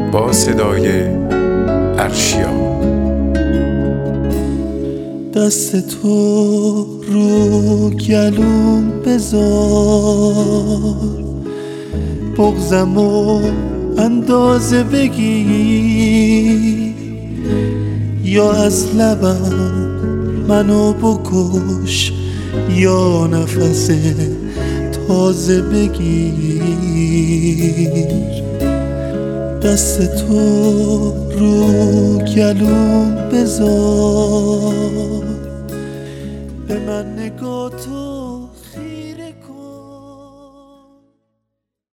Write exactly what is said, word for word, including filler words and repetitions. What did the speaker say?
با صدای ارشیا. دست تو رو گلوم بذار، بغضمو اندازه بگیر، یا از لبم منو بکش یا نفس تازه بگیر. دست تو رو گلوم بذار، به من نگاه تو